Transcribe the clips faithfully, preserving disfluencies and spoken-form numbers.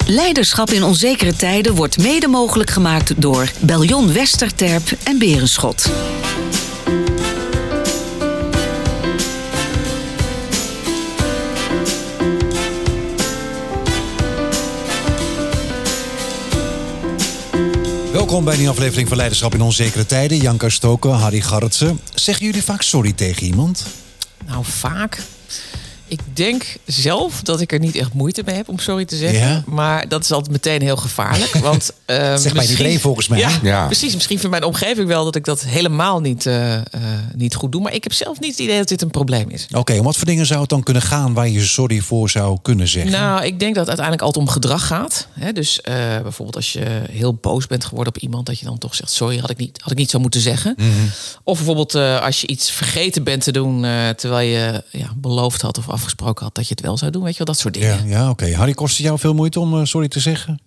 Leiderschap in onzekere tijden wordt mede mogelijk gemaakt door Beljon Westerterp en Berenschot. Welkom bij die aflevering van Leiderschap in onzekere tijden. Janka Stoker, Harry Garretsen. Zeggen jullie vaak sorry tegen iemand? Nou, vaak. Ik denk zelf dat ik er niet echt moeite mee heb om sorry te zeggen. Ja? Maar dat is altijd meteen heel gevaarlijk. Want, uh, zeg bij iedereen volgens mij. Ja, ja, precies. Misschien vindt mijn omgeving wel dat ik dat helemaal niet, uh, uh, niet goed doe. Maar ik heb zelf niet het idee dat dit een probleem is. Oké, okay, om wat voor dingen zou het dan kunnen gaan waar je sorry voor zou kunnen zeggen? Nou, ik denk dat het uiteindelijk altijd om gedrag gaat. He, dus uh, bijvoorbeeld als je heel boos bent geworden op iemand, dat je dan toch zegt, sorry, had ik niet, had ik niet zo moeten zeggen. Mm-hmm. Of bijvoorbeeld uh, als je iets vergeten bent te doen, uh, terwijl je ja, beloofd had of afgesproken had dat je het wel zou doen. Weet je wel, dat soort dingen. Ja, ja oké. Okay. Harry, kost het jou veel moeite om uh, sorry te zeggen?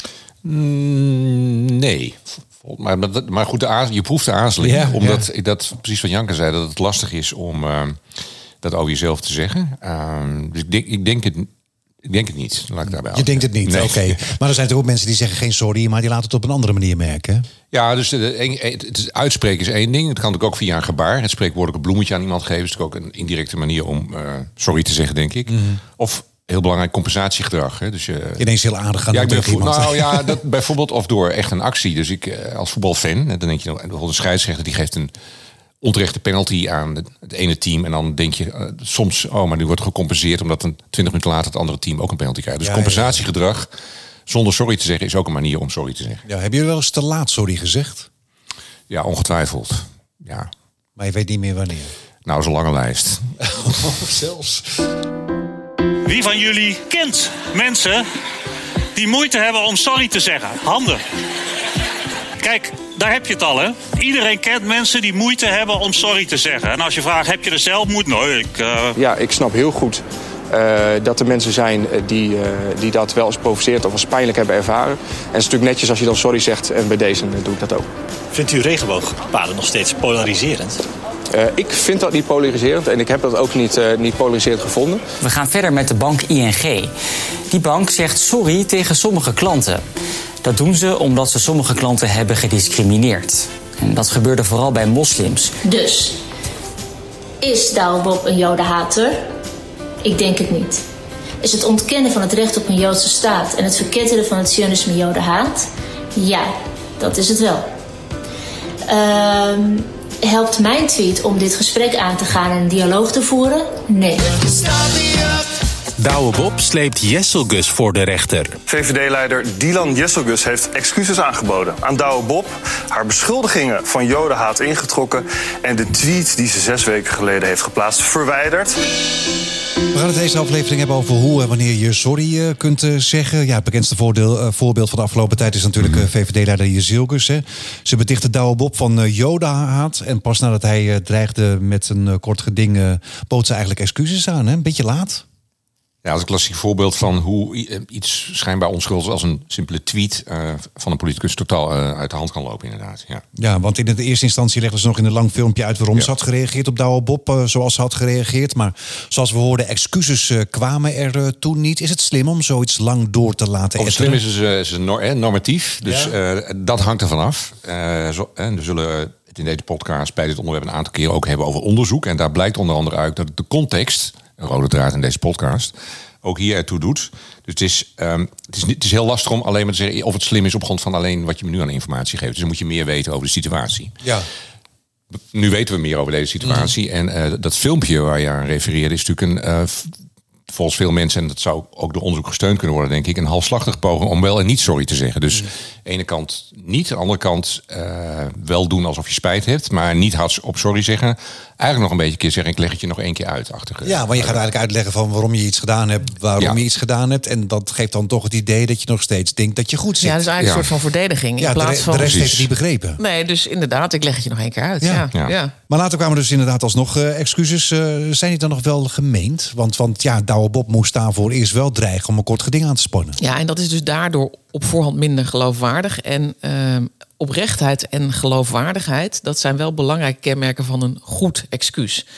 Mm, nee. Maar, maar goed, de aaz- je proeft de aarzeling. Ja, omdat ja. dat, precies wat Janka zei, dat het lastig is om uh, dat over jezelf te zeggen. Uh, dus ik denk, ik denk het Ik denk het niet. Laat ik daarbij je denkt het niet, nee. Oké. Okay. Maar er zijn toch ook mensen die zeggen geen sorry, maar die laten het op een andere manier merken. Ja, dus het uitspreken is één ding. Het kan natuurlijk ook via een gebaar. Het spreekwoordelijk bloemetje aan iemand geven is natuurlijk ook een indirecte manier om uh, sorry te zeggen, denk ik. Mm-hmm. Of heel belangrijk compensatiegedrag. Hè. Dus je ineens heel aardig gaan ja, doen tegen iemand. Nou ja, dat bijvoorbeeld of door echt een actie. Dus ik uh, als voetbalfan, dan denk je bijvoorbeeld een scheidsrechter die geeft een onterechte penalty aan het ene team. En dan denk je uh, soms, oh, maar nu wordt gecompenseerd omdat een twintig minuten later het andere team ook een penalty krijgt. Dus ja, compensatiegedrag ja. zonder sorry te zeggen is ook een manier om sorry te zeggen. Ja, hebben jullie wel eens te laat sorry gezegd? Ja, ongetwijfeld. Ja. Maar je weet niet meer wanneer? Nou, dat is een lange lijst. Oh, zelfs. Wie van jullie kent mensen die moeite hebben om sorry te zeggen? Handen. Kijk, daar heb je het al, hè? Iedereen kent mensen die moeite hebben om sorry te zeggen. En als je vraagt, heb je er zelf moeite? Nee, ik... Uh... Ja, ik snap heel goed uh, dat er mensen zijn die, uh, die dat wel eens provoceert of als pijnlijk hebben ervaren. En het is natuurlijk netjes als je dan sorry zegt en bij deze doe ik dat ook. Vindt u regenboogpaden nog steeds polariserend? Uh, ik vind dat niet polariserend en ik heb dat ook niet, uh, niet polariserend gevonden. We gaan verder met de bank I N G. Die bank zegt sorry tegen sommige klanten. Dat doen ze omdat ze sommige klanten hebben gediscrimineerd. En dat gebeurde vooral bij moslims. Dus, is Douwe Bob een jodenhater? Ik denk het niet. Is het ontkennen van het recht op een Joodse staat en het verketteren van het sionisme jodenhaat? Ja, dat is het wel. Uh, helpt mijn tweet om dit gesprek aan te gaan en een dialoog te voeren? Nee. Douwe Bob sleept Jesselgus voor de rechter. V V D-leider Dylan Jesselgus heeft excuses aangeboden aan Douwe Bob, haar beschuldigingen van jodenhaat ingetrokken en de tweet die ze zes weken geleden heeft geplaatst verwijderd. We gaan het deze aflevering hebben over hoe en wanneer je sorry uh, kunt uh, zeggen. Ja, het bekendste voordeel, uh, voorbeeld van de afgelopen tijd is natuurlijk uh, V V D-leider Jesselgus. Hè. Ze betichtte Douwe Bob van uh, jodenhaat. En pas nadat hij uh, dreigde met een uh, kort geding uh, bood ze eigenlijk excuses aan. Hè. Een beetje laat. Ja, dat is een klassiek voorbeeld van hoe iets schijnbaar onschuldigs als een simpele tweet uh, van een politicus totaal uh, uit de hand kan lopen, inderdaad. Ja, ja, want in de eerste instantie legden ze nog in een lang filmpje uit waarom ja. ze had gereageerd op Douwe Bob uh, zoals ze had gereageerd. Maar zoals we hoorden, excuses uh, kwamen er uh, toen niet. Is het slim om zoiets lang door te laten etteren? Slim is, uh, is nor- eh, normatief, dus ja. uh, dat hangt ervan af. Uh, zo, en we zullen het in deze podcast bij dit onderwerp een aantal keren ook hebben over onderzoek. En daar blijkt onder andere uit dat de context, een rode draad in deze podcast, ook hier ertoe doet. Dus het is, um, het, is niet, het is heel lastig om alleen maar te zeggen of het slim is op grond van alleen wat je me nu aan informatie geeft. Dus dan moet je meer weten over de situatie. Ja. Nu weten we meer over deze situatie. Mm. En uh, dat filmpje waar je aan refereerde is natuurlijk een, uh, volgens veel mensen, en dat zou ook door onderzoek gesteund kunnen worden, denk ik, een halfslachtig poging om wel en niet sorry te zeggen. Dus mm. de ene kant niet, de andere kant uh, wel doen alsof je spijt hebt, maar niet hard op sorry zeggen. Eigenlijk nog een beetje een keer zeggen, ik leg het je nog één keer uit. Achtige, ja, maar je gaat eigenlijk uitleggen van waarom je iets gedaan hebt, waarom ja. je iets gedaan hebt. En dat geeft dan toch het idee dat je nog steeds denkt dat je goed zit. Ja, dat is eigenlijk ja. een soort van verdediging. Ja, in plaats de, re- van... de rest heeft het niet begrepen. Nee, dus inderdaad, ik leg het je nog één keer uit. Ja. Ja. Ja. Ja. Maar later kwamen dus inderdaad alsnog uh, excuses. Uh, zijn die dan nog wel gemeend? Want, want ja, Douwe Bob moest daarvoor eerst wel dreigen om een kort geding aan te spannen. Ja, en dat is dus daardoor op voorhand minder geloofwaardig. En uh, oprechtheid en geloofwaardigheid, dat zijn wel belangrijke kenmerken van een goed excuus.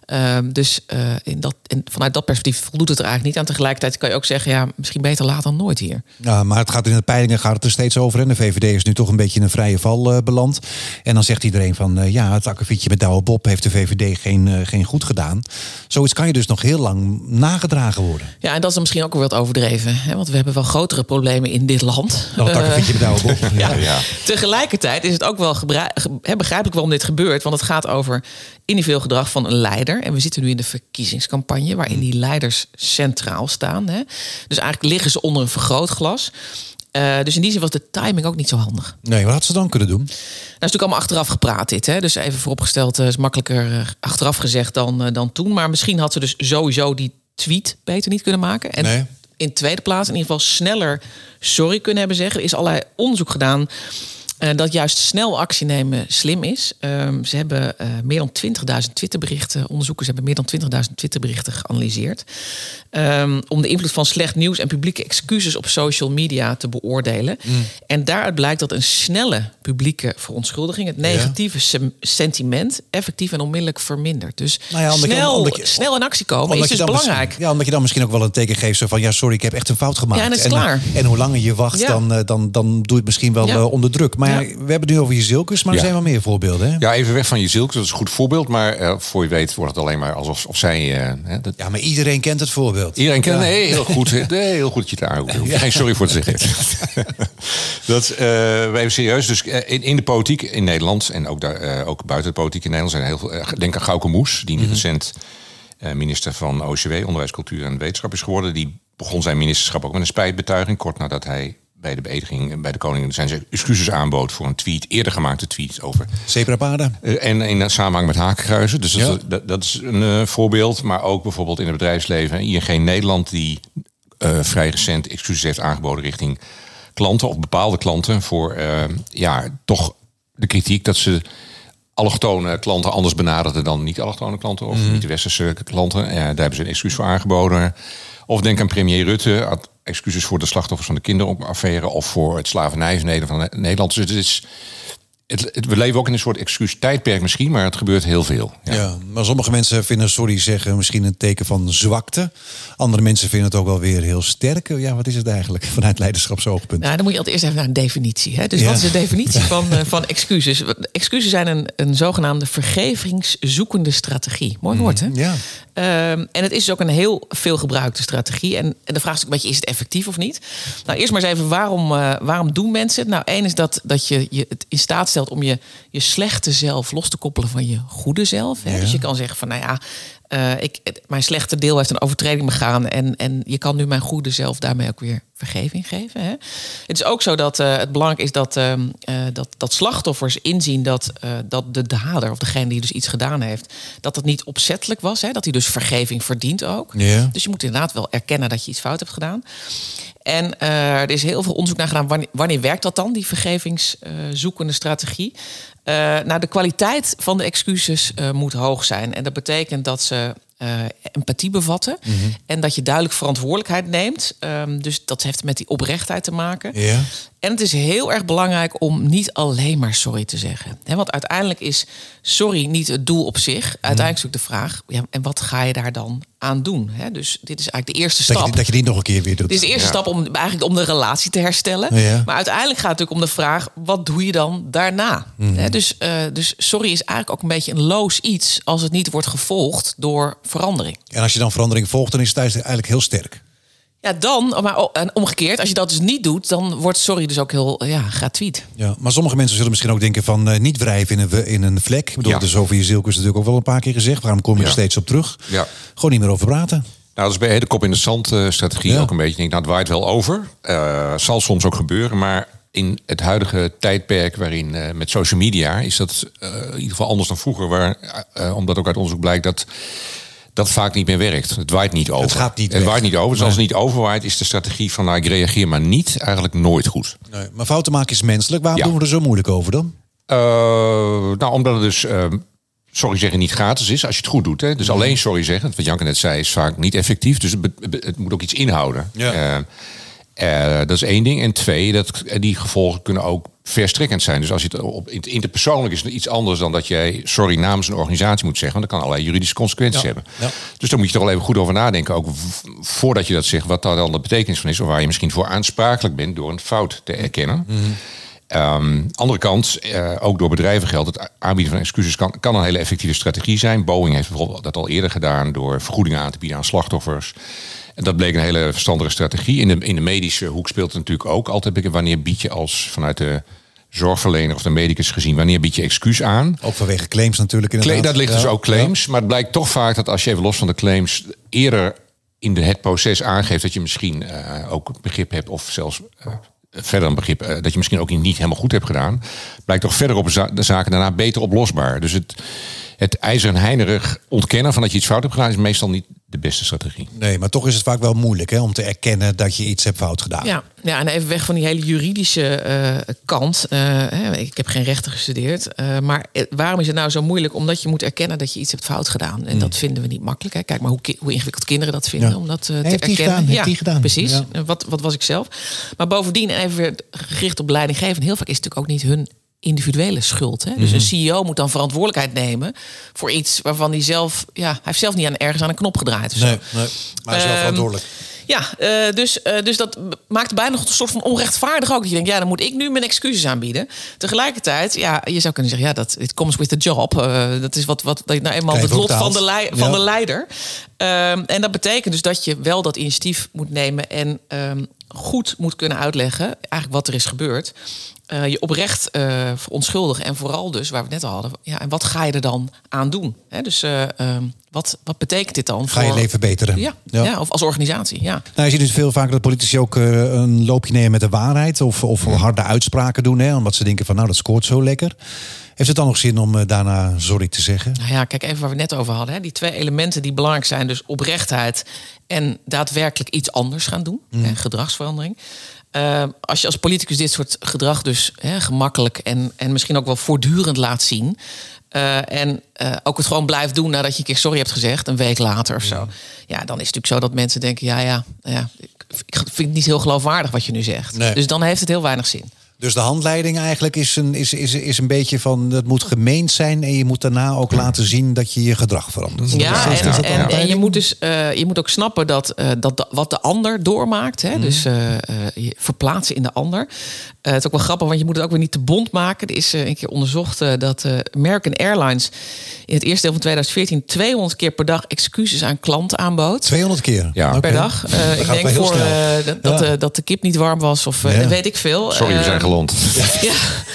Uh, dus uh, in dat, in, vanuit dat perspectief voldoet het er eigenlijk niet aan. Tegelijkertijd kan je ook zeggen, ja, misschien beter laat dan nooit hier. Ja, maar het gaat in de peilingen gaat het er steeds over. En de V V D is nu toch een beetje in een vrije val uh, beland. En dan zegt iedereen van, uh, ja, het akkefietje met Douwe Bob heeft de V V D geen, uh, geen goed gedaan. Zoiets kan je dus nog heel lang nagedragen worden. Ja, en dat is dan misschien ook wel wat overdreven. Hè? Want we hebben wel grotere problemen in dit land. Dan het akkefietje met Douwe Bob. ja. Ja. Tegelijkertijd is het ook wel gebru- ge- begrijpelijk waarom dit gebeurt. Want het gaat over individueel gedrag van een leider. En we zitten nu in de verkiezingscampagne, waarin die leiders centraal staan. Hè? Dus eigenlijk liggen ze onder een vergrootglas. Uh, dus in die zin was de timing ook niet zo handig. Nee, wat had ze dan kunnen doen? Nou, is natuurlijk allemaal achteraf gepraat dit. Hè? Dus even vooropgesteld, uh, is makkelijker uh, achteraf gezegd dan, uh, dan toen. Maar misschien had ze dus sowieso die tweet beter niet kunnen maken. En nee. in tweede plaats in ieder geval sneller sorry kunnen hebben zeggen. Er is allerlei onderzoek gedaan Uh, dat juist snel actie nemen slim is. Um, ze hebben uh, meer dan twintigduizend Twitterberichten, onderzoekers hebben meer dan twintigduizend Twitterberichten geanalyseerd. Um, om de invloed van slecht nieuws en publieke excuses op social media te beoordelen. Mm. En daaruit blijkt dat een snelle publieke verontschuldiging het negatieve ja. sem- sentiment effectief en onmiddellijk vermindert. Dus nou ja, snel, je, omdat je, snel in actie komen is dus belangrijk. Ja, omdat je dan misschien ook wel een teken geeft zo van ja, sorry, ik heb echt een fout gemaakt. Ja, en het is en, klaar. En hoe langer je wacht, ja. dan, dan, dan doe je het misschien wel ja. uh, onder druk. Maar ja. we hebben het nu over Jezilkus, maar er ja. zijn wel meer voorbeelden. Hè? Ja, even weg van Jezilkus, dat is een goed voorbeeld. Maar uh, voor je weet wordt het alleen maar alsof of zij... Uh, hè, dat... Ja, maar iedereen kent het voorbeeld. Iedereen kent het, ja. nee, heel goed. Nee, heel goed dat je het aanroept. Daar hoef je geen sorry voor te zeggen. dat, uh, wij even serieus. Dus uh, in, in de politiek in Nederland en ook, daar, uh, ook buiten de politiek in Nederland zijn heel veel... Uh, denk aan Gauke Moes, die mm-hmm. recent uh, minister van O C W, Onderwijs, Cultuur en Wetenschap is geworden. Die begon zijn ministerschap ook met een spijtbetuiging, kort nadat hij bij de beëdiging bij de koning zijn ze excuses aanbood voor een tweet, eerder gemaakte tweet over zebrapaden. Uh, en in samenhang met hakenkruizen. Dus ja. dat, dat, dat is een uh, voorbeeld. Maar ook bijvoorbeeld in het bedrijfsleven. I N G Nederland die uh, vrij recent excuses heeft aangeboden richting klanten of bepaalde klanten voor uh, ja, toch de kritiek dat ze allochtone klanten anders benaderden dan niet-allochtone klanten of mm. niet-westerse klanten. Uh, daar hebben ze een excuus voor aangeboden. Of denk aan premier Rutte, had excuses voor de slachtoffers van de kinderaffaire of voor het slavernijverleden van Nederland. Dus het is, het, het, we leven ook in een soort excuus-tijdperk misschien, maar het gebeurt heel veel. Ja. ja, maar sommige mensen vinden sorry zeggen misschien een teken van zwakte. Andere mensen vinden het ook wel weer heel sterk. Ja, wat is het eigenlijk vanuit leiderschapsoogpunt? Nou, dan moet je altijd eerst even naar een definitie. Hè? Dus ja. wat is de definitie van, uh, van excuses? Excuses zijn een, een zogenaamde vergevingszoekende strategie. Mooi woord, hè? Ja. Um, en het is ook een heel veel gebruikte strategie. En, en de vraag is ook een beetje, is het effectief of niet? Nou, eerst maar eens even, waarom, uh, waarom doen mensen het? Nou, één is dat, dat je, je het in staat stelt om je, je slechte zelf los te koppelen van je goede zelf. Hè? Ja. Dus je kan zeggen van, nou ja, uh, ik, het, mijn slechte deel heeft een overtreding begaan. En, en je kan nu mijn goede zelf daarmee ook weer vergeving geven. Hè? Het is ook zo dat uh, het belangrijk is dat, uh, uh, dat, dat slachtoffers inzien dat, uh, dat de dader, of degene die dus iets gedaan heeft, dat het niet opzettelijk was. Hè? Dat hij dus vergeving verdient ook. Ja. Dus je moet inderdaad wel erkennen dat je iets fout hebt gedaan. En uh, er is heel veel onderzoek naar gedaan. Wanneer, wanneer werkt dat dan, die vergevingszoekende uh, strategie? Uh, nou, de kwaliteit van de excuses uh, moet hoog zijn. En dat betekent dat ze uh, empathie bevatten. Mm-hmm. En dat je duidelijk verantwoordelijkheid neemt. Um, dus dat heeft met die oprechtheid te maken. Ja. En het is heel erg belangrijk om niet alleen maar sorry te zeggen. He, want uiteindelijk is sorry niet het doel op zich. Uiteindelijk is ook de vraag, ja, en wat ga je daar dan aan doen? He, dus dit is eigenlijk de eerste stap. Dat je, dat je die nog een keer weer doet. Dit is de eerste ja. stap om, eigenlijk om de relatie te herstellen. Ja. Maar uiteindelijk gaat het natuurlijk om de vraag, wat doe je dan daarna? Mm-hmm. He, dus, uh, dus sorry is eigenlijk ook een beetje een loos iets als het niet wordt gevolgd door verandering. En als je dan verandering volgt, dan is het eigenlijk heel sterk. Ja, dan, maar omgekeerd, als je dat dus niet doet, dan wordt sorry dus ook heel ja, gratuit. Ja, maar sommige mensen zullen misschien ook denken van uh, niet wrijven in een, in een vlek. Ik bedoel, ja. dus over Jezilkus is natuurlijk ook wel een paar keer gezegd. Waarom kom je ja. er steeds op terug? Ja. Gewoon niet meer over praten. Nou, dat is bij de kop in de zand uh, strategie ja. ook een beetje. Ik denk, nou, het waait wel over. Uh, zal soms ook gebeuren, maar in het huidige tijdperk waarin uh, met social media is dat uh, in ieder geval anders dan vroeger. Waar, uh, omdat ook uit onderzoek blijkt dat dat vaak niet meer werkt. Het waait niet over. Het gaat niet Het weg. waait niet over. Dus als het niet overwaait, is de strategie van nou, ik reageer maar niet eigenlijk nooit goed. Nee, maar fouten maken is menselijk. Waarom ja. doen we er zo moeilijk over dan? Uh, nou, omdat het dus uh, sorry zeggen niet gratis is als je het goed doet. Hè? Dus mm-hmm. alleen sorry zeggen, wat Janke net zei, is vaak niet effectief. Dus het, het moet ook iets inhouden. Ja. Uh, Uh, dat is één ding. En twee, dat, die gevolgen kunnen ook verstrekkend zijn. Dus als je het op interpersoonlijk is, het iets anders dan dat jij sorry namens een organisatie moet zeggen. Want dat kan allerlei juridische consequenties ja. hebben. Ja. Dus daar moet je toch wel even goed over nadenken. Ook v- voordat je dat zegt, wat daar dan de betekenis van is. Of waar je misschien voor aansprakelijk bent door een fout te erkennen. Mm-hmm. Um, andere kant, uh, ook door bedrijven geldt, het aanbieden van excuses kan, kan een hele effectieve strategie zijn. Boeing heeft bijvoorbeeld dat al eerder gedaan door vergoedingen aan te bieden aan slachtoffers. En dat bleek een hele verstandige strategie. In de, in de medische hoek speelt het natuurlijk ook altijd. Wanneer bied je als vanuit de zorgverlener of de medicus gezien, wanneer bied je excuus aan? Ook vanwege claims natuurlijk inderdaad. Dat ligt ja. dus ook claims. Ja. Maar het blijkt toch vaak dat als je even los van de claims eerder in de, het proces aangeeft dat je misschien uh, ook begrip hebt of zelfs uh, verder een begrip uh, dat je misschien ook niet helemaal goed hebt gedaan, blijkt toch verder op de zaken daarna beter oplosbaar. Dus het, het ijzer en heinerig ontkennen van dat je iets fout hebt gedaan is meestal niet de beste strategie. Nee, maar toch is het vaak wel moeilijk hè, om te erkennen dat je iets hebt fout gedaan. Ja, ja en even weg van die hele juridische uh, kant. Uh, ik heb geen rechten gestudeerd. Uh, maar waarom is het nou zo moeilijk? Omdat je moet erkennen dat je iets hebt fout gedaan. En mm. dat vinden we niet makkelijk. Hè. Kijk maar hoe, hoe ingewikkeld kinderen dat vinden. Ja. Om dat uh, te heeft erkennen. Die gedaan, ja, heeft die gedaan. Precies. Ja. Wat, wat was ik zelf? Maar bovendien, en even weer gericht op leidinggevend, heel vaak is het natuurlijk ook niet hun individuele schuld. Hè? Dus mm-hmm. een C E O moet dan verantwoordelijkheid nemen voor iets waarvan hij zelf, ja, hij heeft zelf niet aan ergens aan een knop gedraaid. Of nee, zo. nee, maar hij is wel um, verantwoordelijk. Ja, uh, dus, uh, dus dat maakt bijna nog een soort van onrechtvaardig ook. Dat je denkt, ja, dan moet ik nu mijn excuses aanbieden. Tegelijkertijd, ja, je zou kunnen zeggen, ja, dat it comes with the job. Uh, dat is wat, wat dat nou eenmaal het lot van de, lei, van ja. de leider. Um, en dat betekent dus dat je wel dat initiatief moet nemen en um, goed moet kunnen uitleggen, eigenlijk wat er is gebeurd. Uh, je oprecht uh, verontschuldigen. En vooral dus, waar we het net al hadden, ja, en wat ga je er dan aan doen? Hè? Dus uh, uh, wat, wat betekent dit dan? Ga je voor... leven verbeteren? Ja, ja. ja, of als organisatie, ja. Nou, je ziet dus veel vaker dat politici ook uh, een loopje nemen met de waarheid. Of, of harde uitspraken doen, hè, omdat ze denken van nou, dat scoort zo lekker. Heeft het dan nog zin om uh, daarna sorry te zeggen? Nou ja, kijk even waar we het net over hadden. Hè. Die twee elementen die belangrijk zijn, dus oprechtheid en daadwerkelijk iets anders gaan doen. Mm. Hè, gedragsverandering. Uh, als je als politicus dit soort gedrag dus hè, gemakkelijk en, en misschien ook wel voortdurend laat zien. Uh, en uh, ook het gewoon blijft doen nadat je een keer sorry hebt gezegd, een week later of zo. Ja, ja dan is het natuurlijk zo dat mensen denken, ja, ja, ja ik vind het niet heel geloofwaardig wat je nu zegt. Nee. Dus dan heeft het heel weinig zin. Dus de handleiding eigenlijk is een, is, is, is een beetje van, het moet gemeend zijn en je moet daarna ook laten zien dat je je gedrag verandert. Ja, en, en, en, en je moet dus uh, je moet ook snappen dat, uh, dat de, wat de ander doormaakt. Hè? Mm. Dus uh, uh, je verplaatsen in de ander. Uh, het is ook wel grappig, want je moet het ook weer niet te bond maken. Er is uh, een keer onderzocht uh, dat uh, American Airlines in het eerste deel van twintig veertien tweehonderd keer per dag excuses aan klanten aanbood. tweehonderd keer? Ja. Per okay. dag. Uh, ik denk voor uh, dat, dat, ja. uh, dat de kip niet warm was of uh, ja. weet ik veel. Sorry, we zijn gelond. Ja. Ja.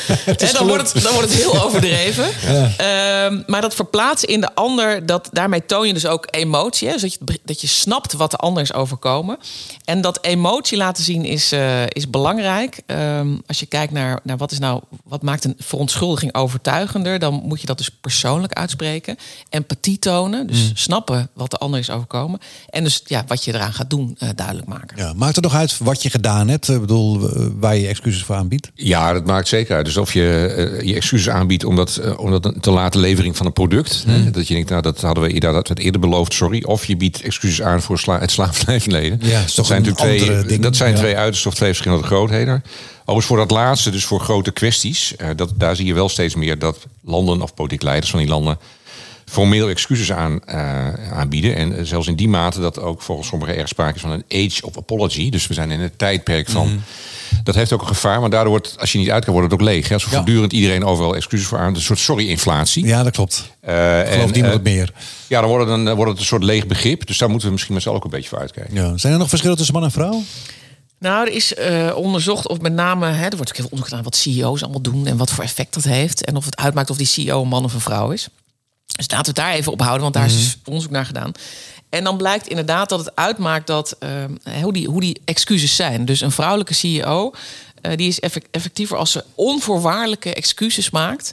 En dan, wordt het, dan wordt het heel overdreven. Ja. Um, maar dat verplaatsen in de ander, dat, daarmee toon je dus ook emotie. Hè? Zodat je, dat je snapt wat de ander is overkomen. En dat emotie laten zien is, uh, is belangrijk. Um, als je kijkt naar, naar wat, is nou, wat maakt een verontschuldiging overtuigender, dan moet je dat dus persoonlijk uitspreken. Empathie tonen, dus mm. snappen wat de ander is overkomen. En dus ja, wat je eraan gaat doen, uh, duidelijk maken. Ja, maakt het nog uit wat je gedaan hebt? Ik bedoel, waar je excuses voor aanbiedt? Ja, dat maakt zeker uit. Dus of je uh, je excuses aanbiedt omdat, uh, omdat een te late levering van een product. Mm. Hè, dat je denkt, nou dat hadden we eerder, dat we het eerder beloofd, sorry. Of je biedt excuses aan voor sla- het slavernijverleden. Ja, dat zijn natuurlijk twee, ding, dat zijn ja. twee uitersten of twee verschillende grootheden. Overigens voor dat laatste, dus voor grote kwesties, uh, dat, daar zie je wel steeds meer dat landen of politieke leiders van die landen formeel excuses aan, uh, aanbieden. En uh, zelfs in die mate dat ook volgens sommigen erg sprake is van een age of apology. Dus we zijn in het tijdperk van. Mm. Dat heeft ook een gevaar, maar daardoor wordt, als je niet uit kan, wordt het ook leeg. Hè? Als we ja. voortdurend iedereen overal excuses voor aan, een soort sorry-inflatie. Ja, dat klopt. Uh, ik geloof en, niemand uh, meer. Ja, dan wordt het, een, wordt het een soort leeg begrip. Dus daar moeten we misschien met z'n allen ook een beetje voor uitkijken. Ja. Zijn er nog verschillen tussen man en vrouw? Nou, er is uh, onderzocht of met name, hè, er wordt ook heel onderzoek gedaan wat C E O's allemaal doen en wat voor effect dat heeft. En of het uitmaakt of die C E O een man of een vrouw is. Dus laten we het daar even op houden, want daar is dus onderzoek naar gedaan. En dan blijkt inderdaad dat het uitmaakt dat, uh, hoe, die, hoe die excuses zijn. Dus een vrouwelijke C E O, uh, die is effectiever als ze onvoorwaardelijke excuses maakt.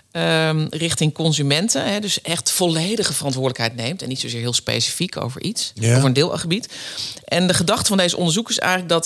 Um, richting consumenten. Hè, dus echt volledige verantwoordelijkheid neemt. En niet zozeer heel specifiek over iets. Ja. Over een deelgebied. En de gedachte van deze onderzoekers is eigenlijk dat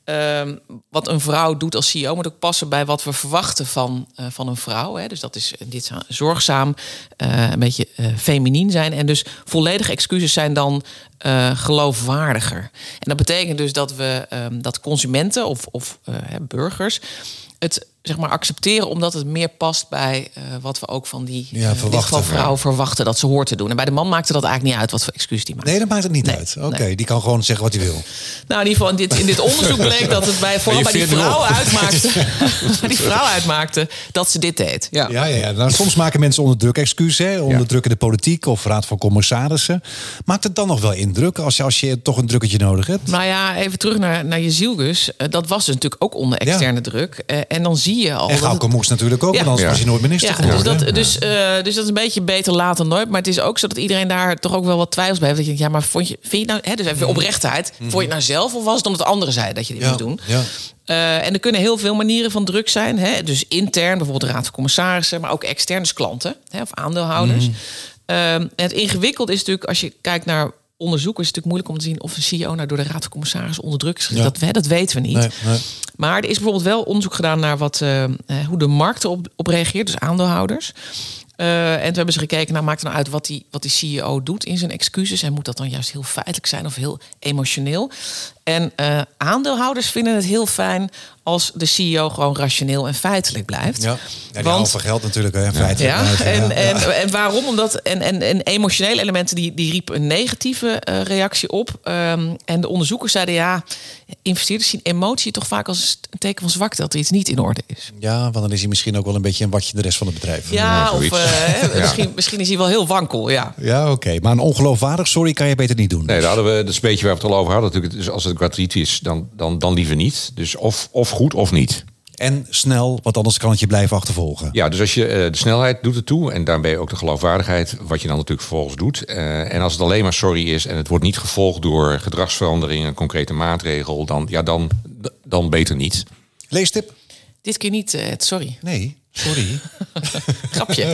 Uh, wat een vrouw doet als C E O moet ook passen bij wat we verwachten van, uh, van een vrouw. Hè. Dus dat is dit zorgzaam, uh, een beetje uh, feminien zijn. En dus volledige excuses zijn dan uh, geloofwaardiger. En dat betekent dus dat we um, dat consumenten of, of uh, burgers het zeg maar accepteren omdat het meer past bij uh, wat we ook van die ja, uh, in dit geval vrouw verwachten dat ze hoort te doen. En bij de man maakte dat eigenlijk niet uit wat voor excuus die maakt. Nee, dat maakt het niet nee, uit. Oké, okay, nee. Die kan gewoon zeggen wat hij wil. Nou, in ieder geval in dit, in dit onderzoek bleek dat het bij vooral bij die vrouw uitmaakte, die vrouw uitmaakte dat ze dit deed. Ja, ja, ja, ja. Nou, soms maken mensen onder druk excuus, hè, onder ja. druk in de politiek of raad van commissarissen. Maakt het dan nog wel indruk als je, als je toch een drukketje nodig hebt? Nou ja, even terug naar, naar je zielgus. Uh, dat was dus natuurlijk ook onder externe ja. druk. Uh, en dan zie je al. En Gauke Moes natuurlijk ook, ja. want anders ja. was hij nooit minister ja, geworden. Dus dat, dus, uh, dus dat is een beetje beter laat dan nooit. Maar het is ook zo dat iedereen daar toch ook wel wat twijfels bij heeft. Dat je denkt, ja, maar vond je, vind je nou, hè, dus even mm. oprechtheid. Mm-hmm. Vond je het nou zelf of was het omdat de anderen zeiden dat je dit ja. moest doen? Ja. Uh, en er kunnen heel veel manieren van druk zijn. Hè? Dus intern, bijvoorbeeld de Raad van Commissarissen, maar ook extern, dus klanten, hè, of aandeelhouders. Mm. Uh, en het ingewikkeld is natuurlijk, als je kijkt naar onderzoek, is het natuurlijk moeilijk om te zien of een C E O nou door de Raad van Commissarissen onder druk is gezet. Ja. Dat, dat weten we niet. Nee, nee. Maar er is bijvoorbeeld wel onderzoek gedaan naar wat, uh, hoe de markt op, op reageert, dus aandeelhouders. Uh, en toen hebben ze gekeken, nou maakt het nou uit wat die, wat die C E O doet in zijn excuses. En moet dat dan juist heel feitelijk zijn of heel emotioneel? En uh, aandeelhouders vinden het heel fijn als de C E O gewoon rationeel en feitelijk blijft. Ja, ja die houden van geld natuurlijk en feitelijk. Ja, uit, en, ja. En, en waarom? Omdat en, en, en emotionele elementen die, die riepen een negatieve uh, reactie op. Um, en de onderzoekers zeiden ja, investeerders zien emotie toch vaak als een teken van zwakte, dat er iets niet in orde is. Ja, want dan is hij misschien ook wel een beetje een watje de rest van het bedrijf. Ja, ja of uh, ja. Misschien, misschien is hij wel heel wankel. Ja, ja oké. Okay. Maar een ongeloofwaardig sorry kan je beter niet doen. Nee, daar hadden we, dat is een beetje waar we het al over hadden. Natuurlijk, dus als het gratuit is, dan, dan, dan liever niet. Dus of, of goed of niet. En snel, want anders kan het je blijven achtervolgen. Ja, dus als je uh, de snelheid doet het toe en daarbij ook de geloofwaardigheid, wat je dan natuurlijk vervolgens doet. Uh, en als het alleen maar sorry is en het wordt niet gevolgd door gedragsverandering, een concrete maatregel, dan, ja, dan, dan beter niet. Leestip? Dit keer niet, uh, sorry. Nee. Sorry. Grapje.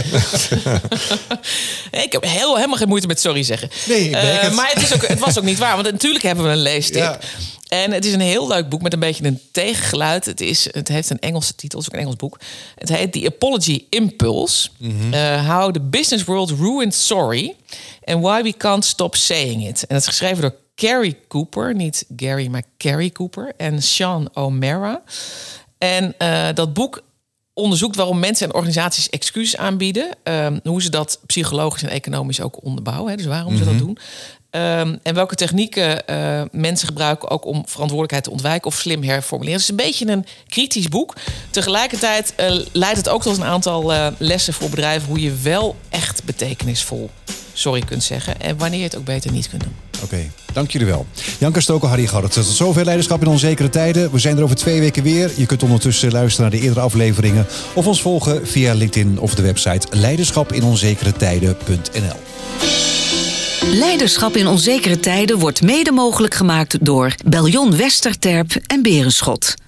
Ik heb heel, helemaal geen moeite met sorry zeggen. Nee, ik uh, het. Maar het, is ook, het was ook niet waar. Want natuurlijk hebben we een leestip. Ja. En het is een heel leuk boek met een beetje een tegengeluid. Het, is, het heeft een Engelse titel, het is ook een Engels boek. Het heet The Apology Impulse. Mm-hmm. Uh, how the business world ruined sorry. And why we can't stop saying it. En dat is geschreven door Carrie Cooper. Niet Gary, maar Carrie Cooper. En Sean O'Mara. En uh, dat boek onderzoekt waarom mensen en organisaties excuses aanbieden. Um, hoe ze dat psychologisch en economisch ook onderbouwen. Hè, dus waarom mm-hmm. ze dat doen. Um, en welke technieken uh, mensen gebruiken ook om verantwoordelijkheid te ontwijken of slim herformuleren. Het is een beetje een kritisch boek. Tegelijkertijd uh, leidt het ook tot een aantal uh, lessen voor bedrijven hoe je wel echt betekenisvol sorry kunt zeggen en wanneer je het ook beter niet kunt doen. Oké, okay, dank jullie wel. Janke Stoker, Harry Goddert. Tot zover Leiderschap in Onzekere Tijden. We zijn er over twee weken weer. Je kunt ondertussen luisteren naar de eerdere afleveringen of ons volgen via LinkedIn of de website leiderschap in onzekere tijden punt n l. Leiderschap in Onzekere Tijden wordt mede mogelijk gemaakt door Beljon Westerterp en Berenschot.